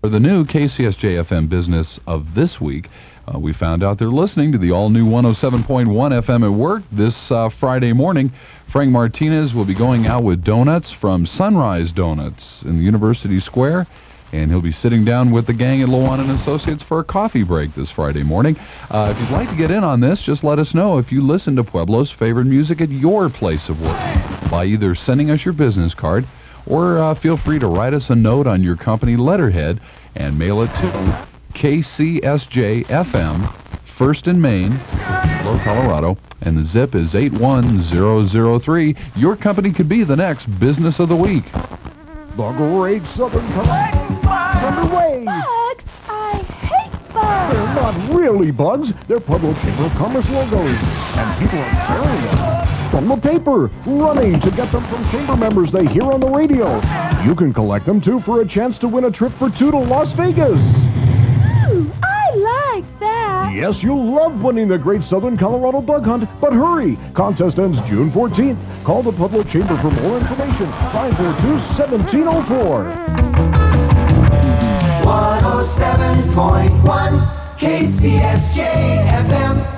For the new KCSJ-FM business of this week, we found out they're listening to the all-new 107.1 FM at work this Friday morning. Frank Martinez will be going out with donuts from Sunrise Donuts in the University Square, and he'll be sitting down with the gang at Lowan & Associates for a coffee break this Friday morning. If you'd like to get in on this, just let us know if you listen to Pueblo's favorite music at your place of work by either sending us your business card or feel free to write us a note on your company letterhead and mail it to KCSJ-FM, First and Main, Pueblo, Colorado, and the zip is 81003. Your company could be the next business of the week. The Great Southern Colorado is underway. Bugs! I hate bugs! They're not really bugs. They're Pueblo Chamber of Commerce logos. And people are tearing them from the paper, running to get them from chamber members they hear on the radio. You can collect them, too, for a chance to win a trip for two to Las Vegas. Ooh, I like that. Yes, you'll love winning the Great Southern Colorado Bug Hunt, but hurry! Contest ends June 14th. Call the Pueblo Chamber for more information. 542-1704. 107.1 KCSJ FM.